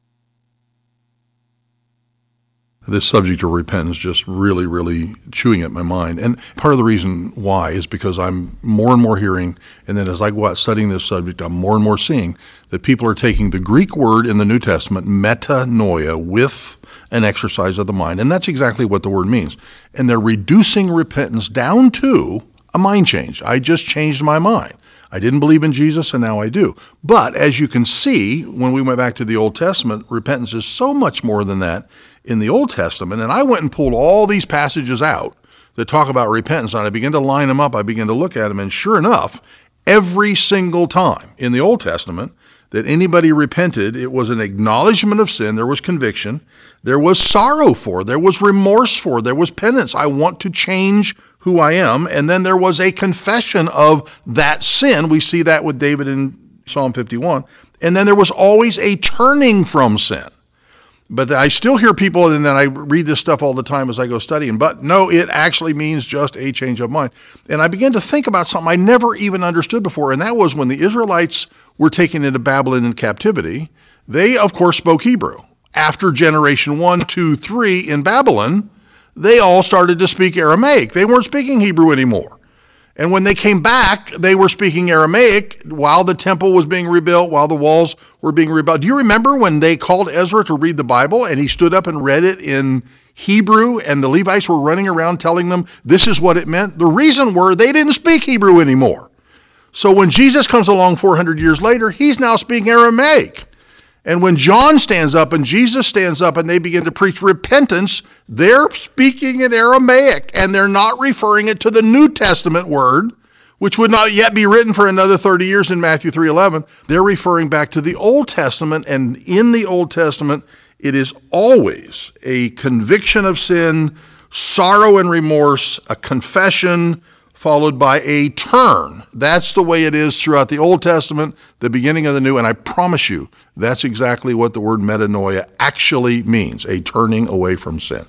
This subject of repentance just really, really chewing at my mind. And part of the reason why is because I'm more and more hearing, and then as I go out studying this subject, I'm more and more seeing that people are taking the Greek word in the New Testament, metanoia, with an exercise of the mind. And that's exactly what the word means. And they're reducing repentance down to a mind change. I just changed my mind. I didn't believe in Jesus, and now I do. But as you can see, when we went back to the Old Testament, repentance is so much more than that in the Old Testament. And I went and pulled all these passages out that talk about repentance, and I began to line them up. I began to look at them, and sure enough, every single time in the Old Testament that anybody repented, it was an acknowledgement of sin, there was conviction, there was sorrow for, there was remorse for, there was penance. I want to change who I am. And then there was a confession of that sin. We see that with David in Psalm fifty-one. And then there was always a turning from sin. But I still hear people, and then I read this stuff all the time as I go studying, but no, it actually means just a change of mind. And I began to think about something I never even understood before, and that was when the Israelites were taken into Babylon in captivity, they, of course, spoke Hebrew. After generation one, two, three in Babylon, they all started to speak Aramaic. They weren't speaking Hebrew anymore. And when they came back, they were speaking Aramaic while the temple was being rebuilt, while the walls were being rebuilt. Do you remember when they called Ezra to read the Bible and he stood up and read it in Hebrew and the Levites were running around telling them this is what it meant? The reason were they didn't speak Hebrew anymore. So when Jesus comes along four hundred years later, he's now speaking Aramaic. And when John stands up and Jesus stands up and they begin to preach repentance, they're speaking in Aramaic and they're not referring it to the New Testament word, which would not yet be written for another thirty years in Matthew three eleven. They're referring back to the Old Testament, and in the Old Testament, it is always a conviction of sin, sorrow and remorse, a confession, followed by a turn. That's the way it is throughout the Old Testament, the beginning of the New, and I promise you, that's exactly what the word metanoia actually means, a turning away from sin.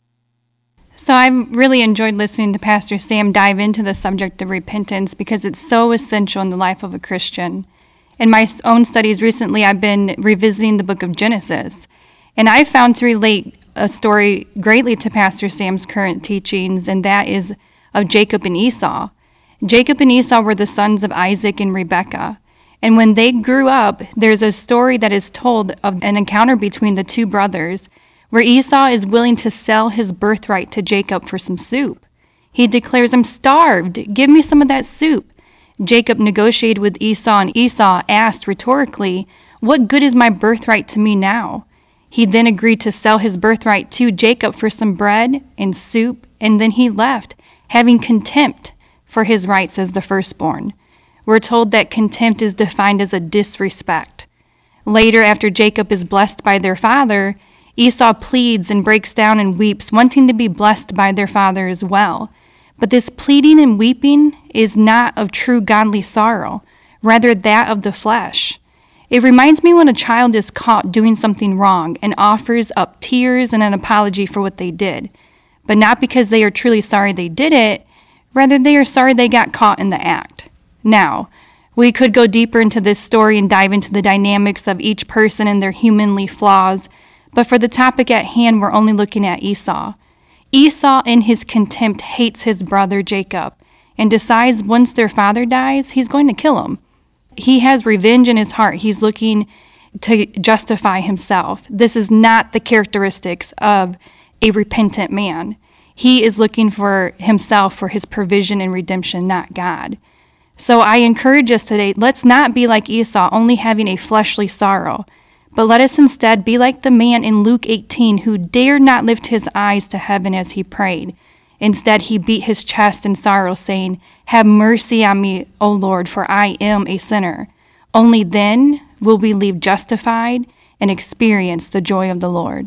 So I've really enjoyed listening to Pastor Sam dive into the subject of repentance because it's so essential in the life of a Christian. In my own studies recently, I've been revisiting the book of Genesis, and I found to relate a story greatly to Pastor Sam's current teachings, and that is of Jacob and Esau. Jacob and Esau were the sons of Isaac and Rebekah. And when they grew up, there's a story that is told of an encounter between the two brothers where Esau is willing to sell his birthright to Jacob for some soup. He declares, "I'm starved. Give me some of that soup." Jacob negotiated with Esau, and Esau asked rhetorically, "What good is my birthright to me now?" He then agreed to sell his birthright to Jacob for some bread and soup, and then he left, having contempt for his rights as the firstborn. We're told that contempt is defined as a disrespect. Later, after Jacob is blessed by their father, Esau pleads and breaks down and weeps, wanting to be blessed by their father as well. But this pleading and weeping is not of true godly sorrow, rather that of the flesh. It reminds me when a child is caught doing something wrong and offers up tears and an apology for what they did, but not because they are truly sorry they did it, rather they are sorry they got caught in the act. Now, we could go deeper into this story and dive into the dynamics of each person and their humanly flaws, but for the topic at hand, we're only looking at Esau. Esau, in his contempt, hates his brother Jacob and decides once their father dies, he's going to kill him. He has revenge in his heart. He's looking to justify himself. This is not the characteristics of a repentant man. He is looking for himself for his provision and redemption, not God. So I encourage us today, let's not be like Esau, only having a fleshly sorrow, but let us instead be like the man in Luke eighteen who dared not lift his eyes to heaven as he prayed. Instead, he beat his chest in sorrow, saying, "Have mercy on me, O Lord, for I am a sinner." Only then will we leave justified and experience the joy of the Lord.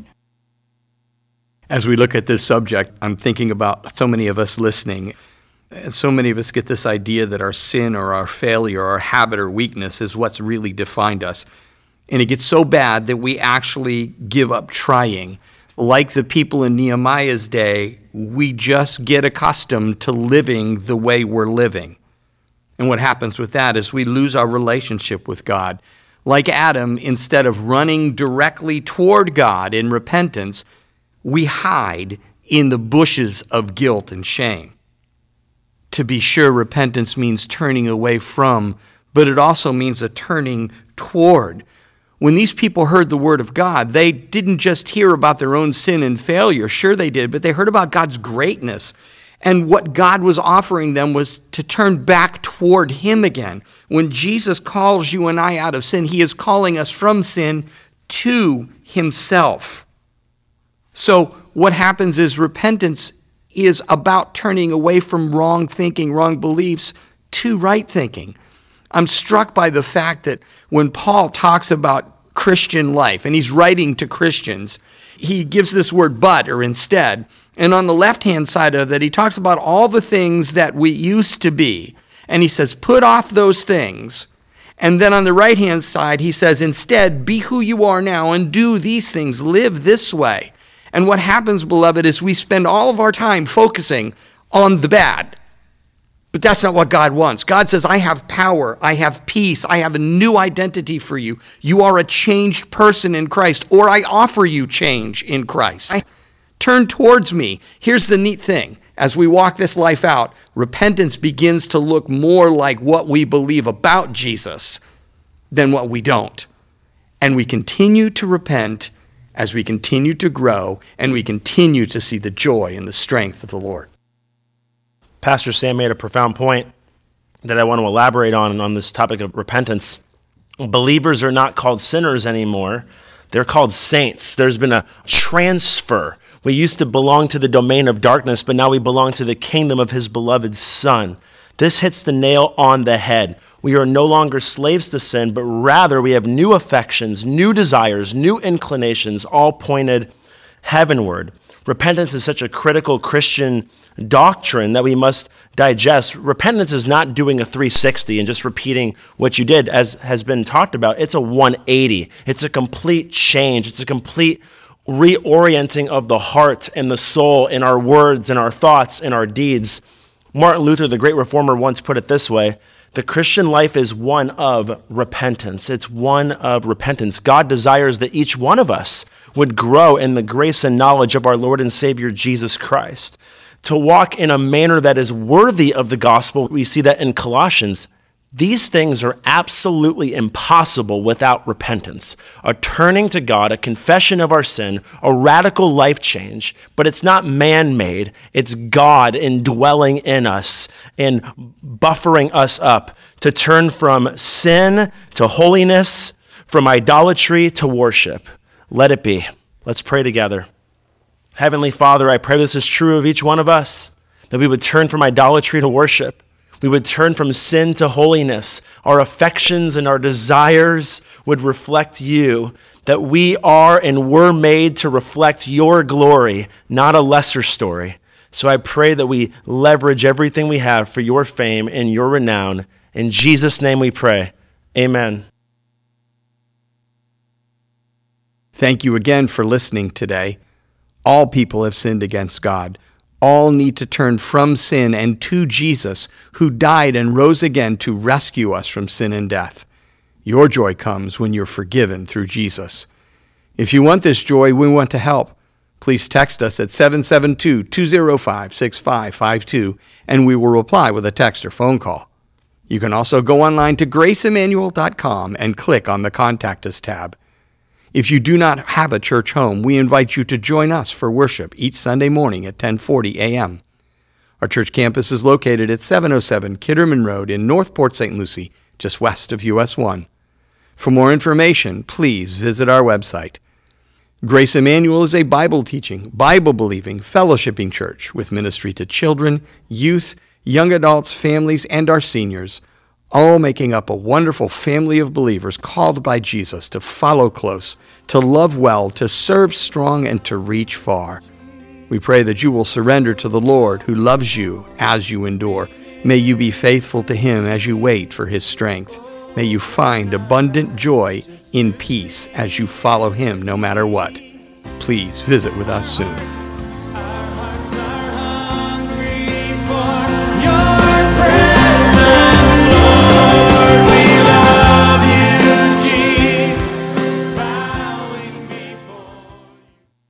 As we look at this subject, I'm thinking about so many of us listening. And so many of us get this idea that our sin or our failure or our habit or weakness is what's really defined us. And it gets so bad that we actually give up trying. Like the people in Nehemiah's day, we just get accustomed to living the way we're living. And what happens with that is we lose our relationship with God. Like Adam, instead of running directly toward God in repentance, we hide in the bushes of guilt and shame. To be sure, repentance means turning away from, but it also means a turning toward. When these people heard the word of God, they didn't just hear about their own sin and failure. Sure they did, but they heard about God's greatness. And what God was offering them was to turn back toward Him again. When Jesus calls you and I out of sin, He is calling us from sin to Himself. So what happens is repentance is about turning away from wrong thinking, wrong beliefs, to right thinking. I'm struck by the fact that when Paul talks about Christian life, and he's writing to Christians, he gives this word but or instead. And on the left-hand side of that, he talks about all the things that we used to be. And he says, put off those things. And then on the right-hand side, he says, instead, be who you are now and do these things. Live this way. And what happens, beloved, is we spend all of our time focusing on the bad. But that's not what God wants. God says, I have power, I have peace, I have a new identity for you. You are a changed person in Christ, or I offer you change in Christ. I turn towards me. Here's the neat thing. As we walk this life out, repentance begins to look more like what we believe about Jesus than what we don't. And we continue to repent as we continue to grow and we continue to see the joy and the strength of the Lord. Pastor Sam made a profound point that I want to elaborate on on this topic of repentance. Believers are not called sinners anymore. They're called saints. There's been a transfer. We used to belong to the domain of darkness, but now we belong to the kingdom of his beloved Son. This hits the nail on the head. We are no longer slaves to sin, but rather we have new affections, new desires, new inclinations, all pointed heavenward. Repentance is such a critical Christian doctrine that we must digest. Repentance is not doing a three sixty and just repeating what you did, as has been talked about. It's a one eighty. It's a complete change. It's a complete reorienting of the heart and the soul in our words and our thoughts and our deeds. Martin Luther, the great reformer, once put it this way: the Christian life is one of repentance. It's one of repentance. God desires that each one of us would grow in the grace and knowledge of our Lord and Savior, Jesus Christ, to walk in a manner that is worthy of the gospel. We see that in Colossians. These things are absolutely impossible without repentance, a turning to God, a confession of our sin, a radical life change. But it's not man-made. It's God indwelling in us and buffering us up to turn from sin to holiness, from idolatry to worship. Let it be. Let's pray together. Heavenly Father, I pray this is true of each one of us, that we would turn from idolatry to worship. We would turn from sin to holiness. Our affections and our desires would reflect you, that we are and were made to reflect your glory, not a lesser story. So I pray that we leverage everything we have for your fame and your renown. In Jesus' name we pray. Amen. Thank you again for listening today. All people have sinned against God. All need to turn from sin and to Jesus, who died and rose again to rescue us from sin and death. Your joy comes when you're forgiven through Jesus. If you want this joy, we want to help. Please text us at seven seven two, two zero five, six five five two, and we will reply with a text or phone call. You can also go online to grace emmanuel dot com and click on the Contact Us tab. If you do not have a church home, we invite you to join us for worship each Sunday morning at ten forty a.m. Our church campus is located at seven oh seven Kitterman Road in North Port Saint Lucie, just west of U S one. For more information, please visit our website. Grace Emmanuel is a Bible-teaching, Bible-believing, fellowshipping church with ministry to children, youth, young adults, families, and our seniors, all making up a wonderful family of believers called by Jesus to follow close, to love well, to serve strong, and to reach far. We pray that you will surrender to the Lord who loves you as you endure. May you be faithful to him as you wait for his strength. May you find abundant joy in peace as you follow him no matter what. Please visit with us soon. Our hearts are hungry for your presence, Lord. We love you, Jesus, bowing before you.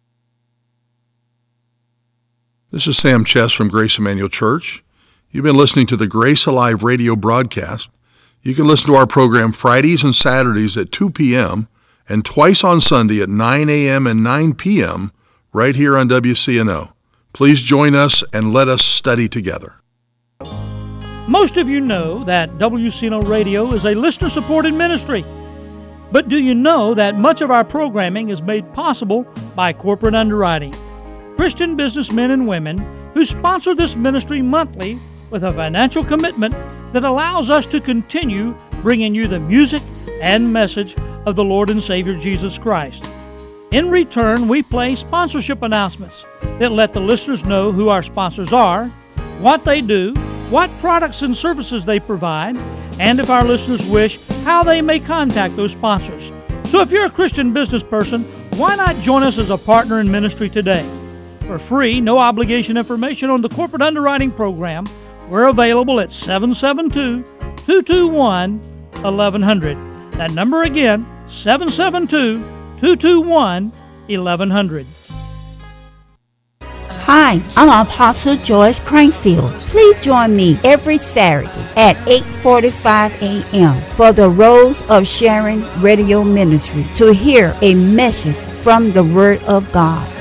This is Sam Chess from Grace Emmanuel Church. You've been listening to the Grace Alive radio broadcast. You can listen to our program Fridays and Saturdays at two p.m. and twice on Sunday at nine a.m. and nine p.m. right here on W C N O. Please join us and let us study together. Most of you know that W C N O Radio is a listener-supported ministry. But do you know that much of our programming is made possible by corporate underwriting? Christian businessmen and women who sponsor this ministry monthly with a financial commitment that allows us to continue bringing you the music and message of the Lord and Savior Jesus Christ. In return, we play sponsorship announcements that let the listeners know who our sponsors are, what they do, what products and services they provide, and if our listeners wish, how they may contact those sponsors. So if you're a Christian business person, why not join us as a partner in ministry today? For free, no obligation information on the corporate underwriting program, we're available at seven seven two, two two one, eleven hundred. That number again, seven seven two, two two one, eleven hundred. Hi, I'm Apostle Joyce Crankfield. Please join me every Saturday at eight forty-five a.m. for the Rose of Sharon Radio Ministry to hear a message from the Word of God.